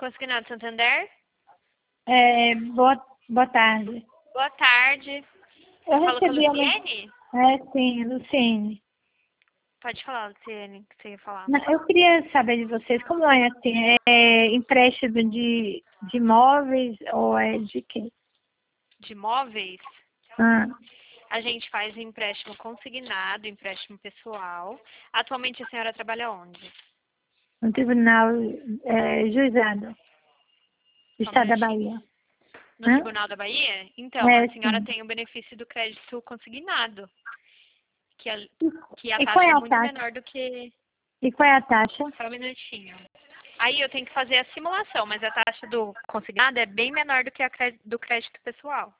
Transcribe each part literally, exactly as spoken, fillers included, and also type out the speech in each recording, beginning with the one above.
Consignado Santander? É, boa, boa tarde. Boa tarde. Eu Fala com a recebi a Luciene? É, sim, Luciene. Pode falar, Luciene, que você ia falar. Não, eu queria saber de vocês como é assim, é empréstimo de, de imóveis ou é de quê? De imóveis? Ah, A gente faz empréstimo consignado, empréstimo pessoal. Atualmente a senhora trabalha onde? no tribunal é, juizado do Só um estado da minutinho. Bahia. No Hã? Tribunal da Bahia? Então, a É, senhora sim. tem o benefício do crédito consignado, que a, E, que a e qual taxa é é a muito taxa? menor do que... E qual é a taxa? Só um minutinho. Aí eu tenho que fazer a simulação, mas a taxa do consignado é bem menor do que a cre- do crédito pessoal.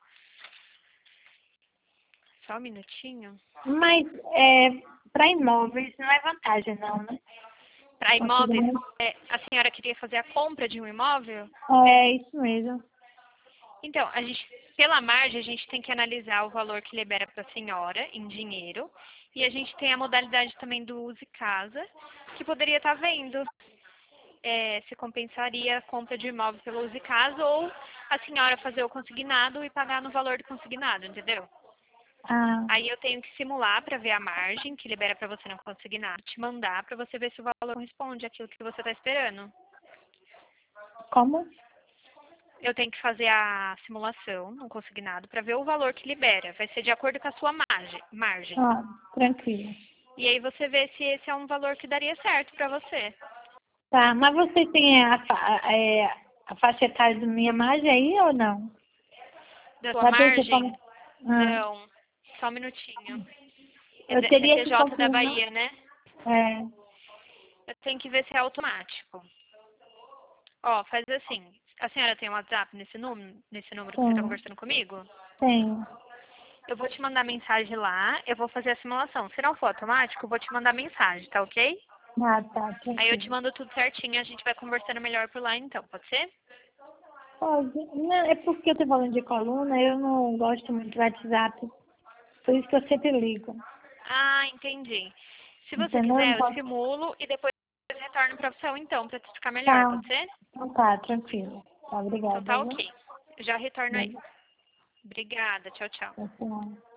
Só um minutinho. Mas é, para imóveis não é vantagem não, né? Para imóveis, Consignado. é, a senhora queria fazer a compra de um imóvel? É isso mesmo. Então, a gente, pela margem, a gente tem que analisar o valor que libera para a senhora em dinheiro. E a gente tem a modalidade também do use casa, que poderia estar vendo é, se compensaria a compra de imóvel pelo use casa ou a senhora fazer o consignado e pagar no valor do consignado, entendeu? Ah, Aí eu tenho que simular para ver a margem que libera para você não consignado, te mandar para você ver se o valor corresponde àquilo que você está esperando. como? Eu tenho que fazer a simulação no consignado para ver o valor que libera. Vai ser de acordo com a sua margem. margem. Ah, tranquilo. E aí você vê se esse é um valor que daria certo para você. Tá, mas vocês têm a, fa- é, a faixa etária da minha margem aí ou não? Da sua Vai ter que margem? como? Ah, Não. Só um minutinho. É eu D- teria que C T J da confirmar. Bahia, né? É, Eu tenho que ver se é automático. Ó, faz assim. A senhora tem um WhatsApp nesse número, nesse número que você está tem, conversando comigo? tem. Eu vou te mandar mensagem lá, eu vou fazer a simulação. Se não for automático, eu vou te mandar mensagem, tá ok? Ah, tá, Aí eu te tranquilo. mando tudo certinho e a gente vai conversando melhor por lá então, pode ser? Pode. Não, é porque eu tô falando de coluna, eu não gosto muito do WhatsApp. Por isso que eu sempre ligo. Ah, entendi. Se você Entendeu? quiser, eu Então, simulo e depois eu retorno pra você então, pra te explicar melhor, tá. pode ser? Então tá, tranquilo. Tá, Então obrigada, tá viu? ok. Eu já retorno aí. Obrigada. Obrigada, tchau, tchau. Tchau, tchau.